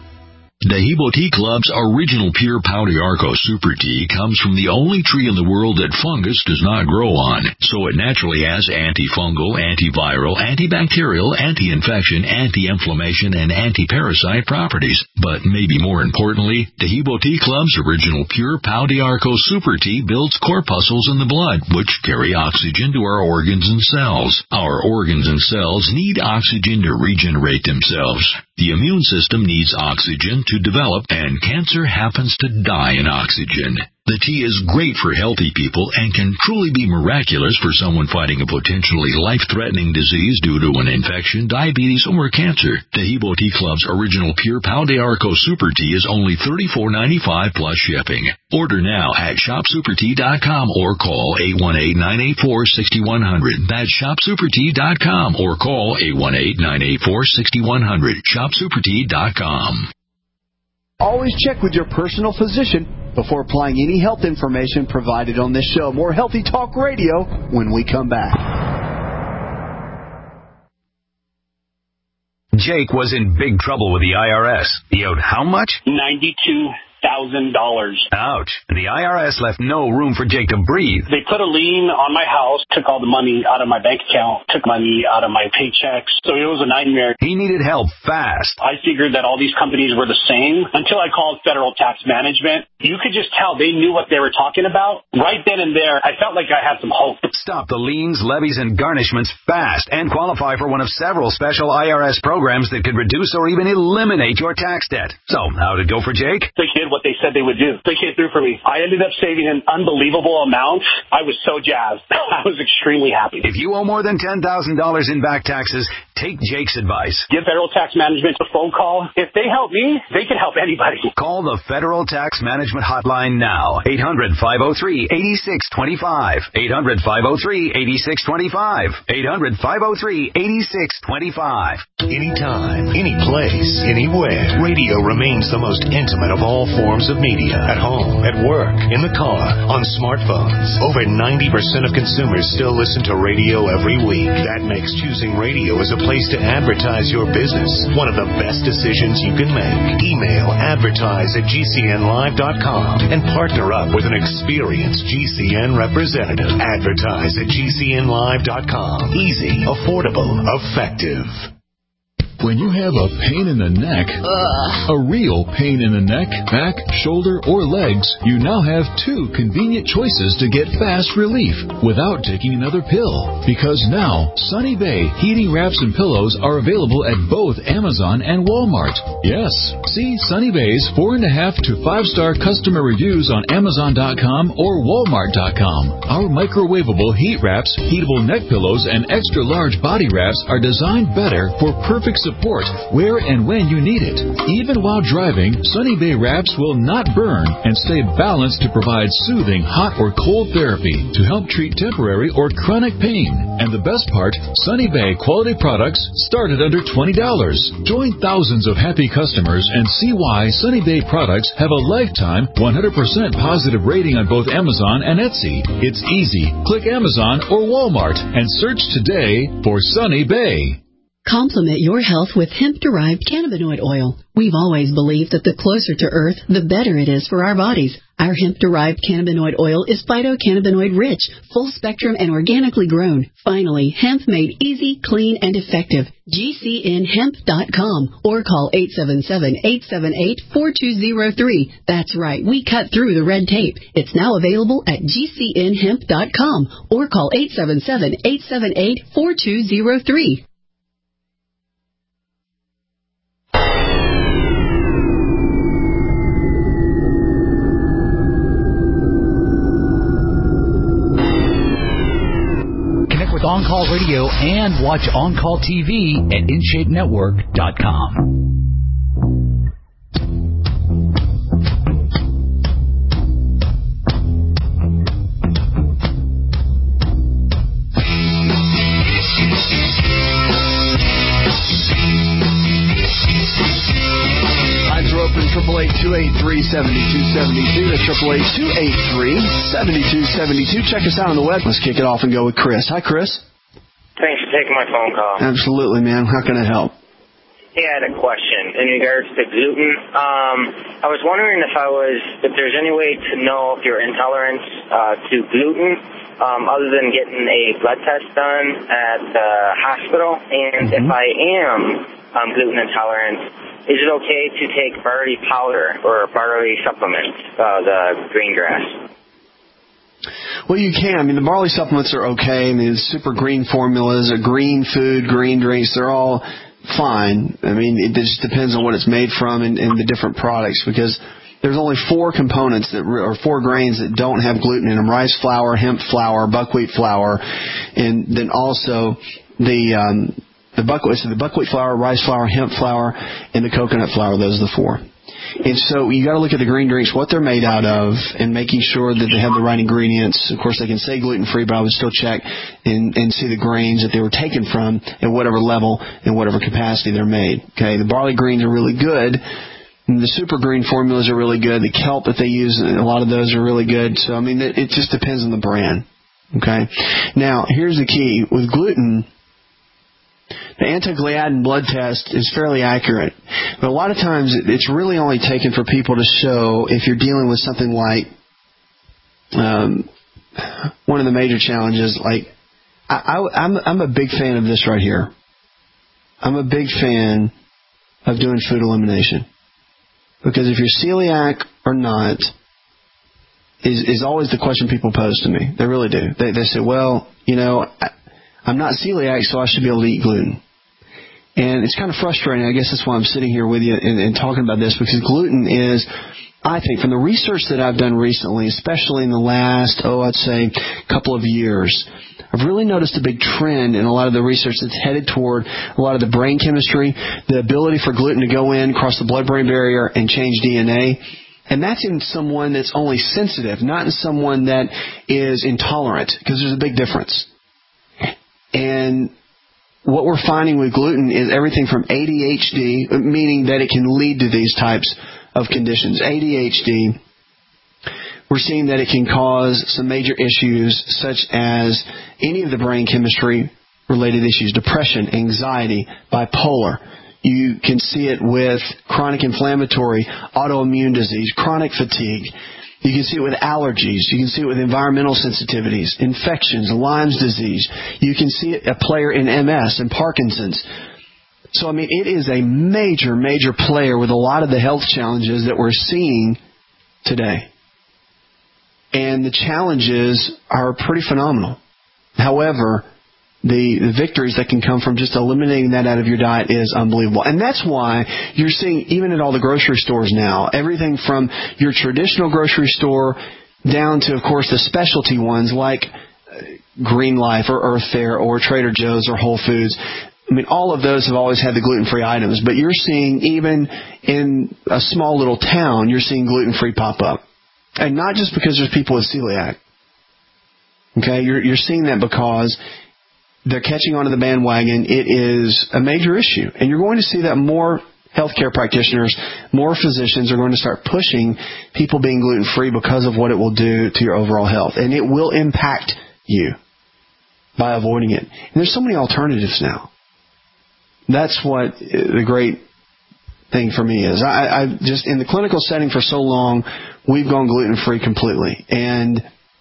Dehibo Tea Club's original pure Pau d'Arco Super Tea comes from the only tree in the world that fungus does not grow on, so it naturally has antifungal, antiviral, antibacterial, anti-infection, anti-inflammation, and anti-parasite properties. But maybe more importantly, Dehibo Tea Club's original pure Pau d'Arco Super Tea builds corpuscles in the blood, which carry oxygen to our organs and cells. Our organs and cells need oxygen to regenerate themselves. The immune system needs oxygen to develop, and cancer happens to die in oxygen. The tea is great for healthy people and can truly be miraculous for someone fighting a potentially life-threatening disease due to an infection, diabetes, or cancer. Dehibo Tea Club's original pure Pau d'Arco Super Tea is only thirty-four ninety-five plus shipping. Order now at shop super tea dot com or call eight one eight, nine eight four, six one zero zero. That's shop super tea dot com or call eight one eight, nine eight four, six one zero zero. shop super tea dot com. Always check with your personal physician before applying any health information provided on this show. More Healthy Talk Radio when we come back. Jake was in big trouble with the I R S. He owed how much? ninety-two thousand dollars. Ouch. The I R S left no room for Jake to breathe. They put a lien on my house, took all the money out of my bank account, took money out of my paychecks. So it was a nightmare. He needed help fast. I figured that all these companies were the same until I called Federal Tax Management. You could just tell they knew what they were talking about. Right then and there, I felt like I had some hope. Stop the liens, levies, and garnishments fast and qualify for one of several special I R S programs that could reduce or even eliminate your tax debt. So, how did it go for Jake? They did what they said they would do. They came through for me. I ended up saving an unbelievable amount. I was so jazzed. I was extremely happy. If you owe more than ten thousand dollars in back taxes, take Jake's advice. Give Federal Tax Management a phone call. If they help me, they can help anybody. Call the Federal Tax Management Hotline now. eight hundred, five oh three, eight six two five. eight hundred, five oh three, eight six two five. eight hundred, five oh three, eight six two five. Anytime, any place, anywhere. Radio remains the most intimate of all forms of media. At home, at work, in the car, on smartphones. Over ninety percent of consumers still listen to radio every week. That makes choosing radio as a place to advertise your business one of the best decisions you can make. Email advertise at g c n live dot com and partner up with an experienced G C N representative. Advertise at g c n live dot com. Easy, affordable, effective. When you have a pain in the neck, Ugh. a real pain in the neck, back, shoulder, or legs, you now have two convenient choices to get fast relief without taking another pill. Because now, Sunny Bay heating wraps and pillows are available at both Amazon and Walmart. Yes, see Sunny Bay's four and a half to five star customer reviews on Amazon dot com or Walmart dot com. Our microwavable heat wraps, heatable neck pillows, and extra large body wraps are designed better for perfect support where and when you need it. Even while driving, Sunny Bay wraps will not burn and stay balanced to provide soothing hot or cold therapy to help treat temporary or chronic pain. And the best part, Sunny Bay quality products start at under twenty dollars. Join thousands of happy customers and see why Sunny Bay products have a lifetime one hundred percent positive rating on both Amazon and Etsy. It's easy. Click Amazon or Walmart and search today for Sunny Bay. Complement your health with hemp-derived cannabinoid oil. We've always believed that the closer to Earth, the better it is for our bodies. Our hemp-derived cannabinoid oil is phytocannabinoid-rich, full-spectrum, and organically grown. Finally, hemp made easy, clean, and effective. G C N hemp dot com or call eight seven seven, eight seven eight, four two zero three. That's right, we cut through the red tape. It's now available at G C N hemp dot com or call eight seven seven, eight seven eight, four two zero three. With On Call Radio and watch On Call T V at in shape network dot com. triple eight two eight three seven two seven two. That's triple eight two eight three seven two seven two. Check us out on the web. Let's kick it off and go with Chris. Hi, Chris. Thanks for taking my phone call. Absolutely, man. How can I help? Yeah, I had a question in regards to gluten. Um, I was wondering if I was, if there's any way to know if you're intolerant uh, to gluten, um, other than getting a blood test done at the hospital, and mm-hmm. if I am um, gluten intolerant, is it okay to take barley powder or barley supplement, uh, the green grass? Well, you can. I mean, the barley supplements are okay. I mean, the super green formulas, a green food, green drinks, they're all fine. I mean, it just depends on what it's made from and, and the different products, because there's only four components that, or four grains that don't have gluten in them: rice flour, hemp flour, buckwheat flour, and then also the um, the buckwheat. So the buckwheat flour, rice flour, hemp flour, and the coconut flour. Those are the four. And so you got to look at the green drinks, what they're made out of, and making sure that they have the right ingredients. Of course, they can say gluten-free, but I would still check and, and see the grains that they were taken from at whatever level and whatever capacity they're made. Okay, the barley greens are really good. And the super green formulas are really good. The kelp that they use, a lot of those are really good. So, I mean, it, it just depends on the brand. Okay, now here's the key. With gluten, the anti-gliadin blood test is fairly accurate, but a lot of times it's really only taken for people to show if you're dealing with something like um, one of the major challenges. Like I, I, I'm, I'm a big fan of this right here. I'm a big fan of doing food elimination, because if you're celiac or not is is always the question people pose to me. They really do. They, they say, well, you know, I, I'm not celiac, so I should be able to eat gluten. And it's kind of frustrating. I guess that's why I'm sitting here with you and, and talking about this, because gluten is, I think, from the research that I've done recently, especially in the last, oh, I'd say, couple of years, I've really noticed a big trend in a lot of the research that's headed toward a lot of the brain chemistry, the ability for gluten to go in, cross the blood-brain barrier, and change D N A. And that's in someone that's only sensitive, not in someone that is intolerant, because there's a big difference. And what we're finding with gluten is everything from A D H D, meaning that it can lead to these types of conditions. A D H D, we're seeing that it can cause some major issues such as any of the brain chemistry related issues: depression, anxiety, bipolar. You can see it with chronic inflammatory, autoimmune disease, chronic fatigue. You can see it with allergies. You can see it with environmental sensitivities, infections, Lyme's disease. You can see it a player in M S and Parkinson's. So, I mean, it is a major, major player with a lot of the health challenges that we're seeing today. And the challenges are pretty phenomenal. However, the, the victories that can come from just eliminating that out of your diet is unbelievable. And that's why you're seeing, even at all the grocery stores now, everything from your traditional grocery store down to, of course, the specialty ones like Green Life or Earth Fare or Trader Joe's or Whole Foods. I mean, all of those have always had the gluten-free items. But you're seeing, even in a small little town, you're seeing gluten-free pop up. And not just because there's people with celiac. Okay, you're, you're seeing that because they're catching onto the bandwagon. It is a major issue. And you're going to see that more healthcare practitioners, more physicians are going to start pushing people being gluten-free because of what it will do to your overall health. And it will impact you by avoiding it. And there's so many alternatives now. That's what the great thing for me is. I, I just, in the clinical setting for so long, we've gone gluten-free completely and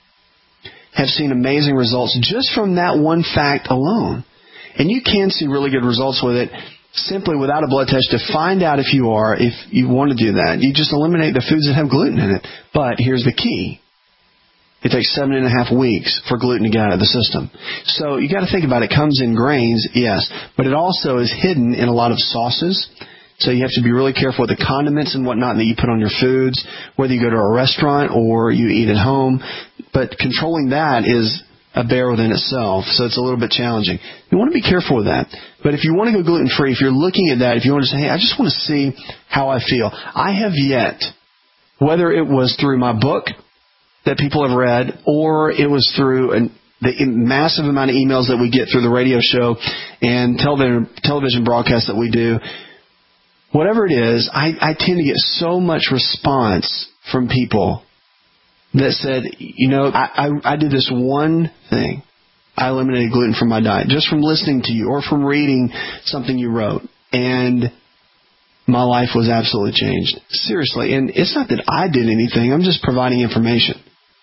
have seen amazing results just from that one fact alone. And you can see really good results with it simply without a blood test to find out if you are, if you want to do that. You just eliminate the foods that have gluten in it. But here's the key. It takes seven and a half weeks for gluten to get out of the system. So you got to think about it. It comes in grains, yes, but it also is hidden in a lot of sauces. So you have to be really careful with the condiments and whatnot that you put on your foods, whether you go to a restaurant or you eat at home. But controlling that is a bear within itself, so it's a little bit challenging. You want to be careful with that. But if you want to go gluten-free, if you're looking at that, if you want to say, hey, I just want to see how I feel. I have yet, whether it was through my book that people have read or it was through an the massive amount of emails that we get through the radio show and television, television broadcasts that we do, whatever it is, I, I tend to get so much response from people that said, you know, I, I, I did this one thing. I eliminated gluten from my diet just from listening to you or from reading something you wrote. And my life was absolutely changed. Seriously. And it's not that I did anything. I'm just providing information.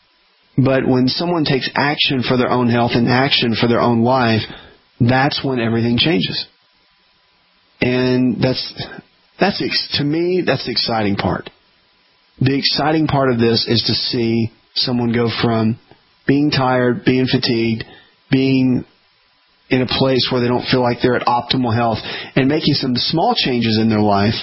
But when someone takes action for their own health and action for their own life, that's when everything changes. And that's, that's to me, that's the exciting part. The exciting part of this is to see someone go from being tired, being fatigued, being in a place where they don't feel like they're at optimal health, and making some small changes in their life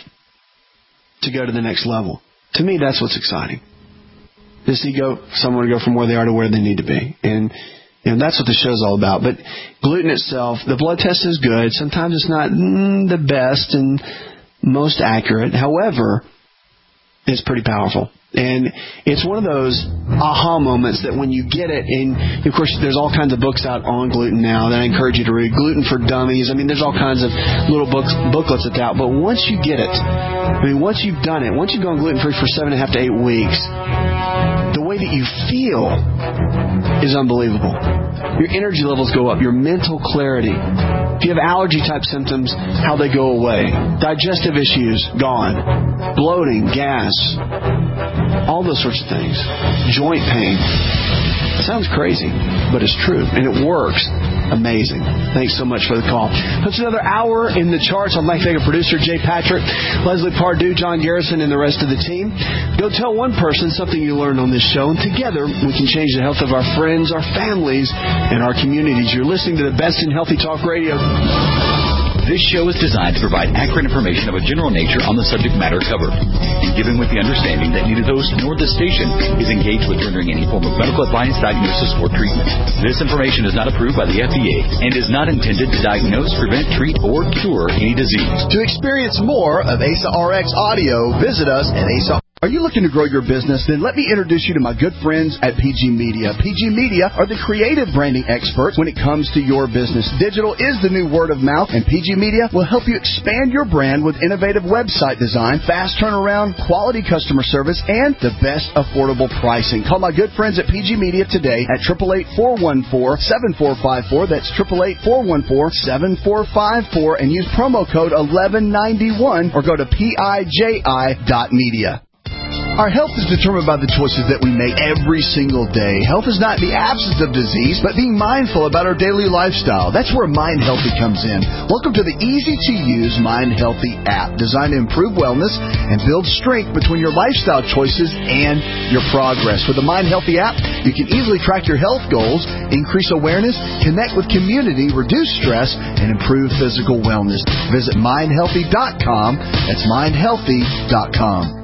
to go to the next level. To me, that's what's exciting. To see go someone go from where they are to where they need to be. And you know, that's what the show's all about. But gluten itself, the blood test is good. Sometimes it's not mm, the best and most accurate. However, it's pretty powerful. And it's one of those aha moments that when you get it, and of course there's all kinds of books out on gluten now that I encourage you to read. Gluten for Dummies. I mean, there's all kinds of little books, booklets that's out. But once you get it, I mean, once you've done it, once you've gone gluten-free for seven and a half to eight weeks, the way that you feel is unbelievable. Your energy levels go up, your mental clarity. If you have allergy-type symptoms, how they go away. Digestive issues, gone. Bloating, gas, all those sorts of things. Joint pain. It sounds crazy, but it's true, and it works. Amazing. Thanks so much for the call. That's another hour in the charts. I'd like to thank our producer, Jay Patrick, Leslie Pardue, John Garrison, and the rest of the team. Go tell one person something you learned on this show, and together we can change the health of our friends, our families, and our communities. You're listening to the best in Healthy Talk Radio. This show is designed to provide accurate information of a general nature on the subject matter covered, and given with the understanding that neither the host nor the station is engaged with rendering any form of medical advice, diagnosis, or treatment. This information is not approved by the F D A and is not intended to diagnose, prevent, treat, or cure any disease. To experience more of A S A R X audio, visit us at A S A. Are you looking to grow your business? Then let me introduce you to my good friends at P G Media. P G Media are the creative branding experts when it comes to your business. Digital is the new word of mouth, and P G Media will help you expand your brand with innovative website design, fast turnaround, quality customer service, and the best affordable pricing. Call my good friends at P G Media today at eight eight eight, four one four, seven four five four. That's eight eight eight, four one four, seven four five four, and use promo code eleven ninety-one or go to P I J I dot media. Our health is determined by the choices that we make every single day. Health is not the absence of disease, but being mindful about our daily lifestyle. That's where Mind Healthy comes in. Welcome to the easy-to-use Mind Healthy app, designed to improve wellness and build strength between your lifestyle choices and your progress. With the Mind Healthy app, you can easily track your health goals, increase awareness, connect with community, reduce stress, and improve physical wellness. Visit mind healthy dot com. That's mind healthy dot com.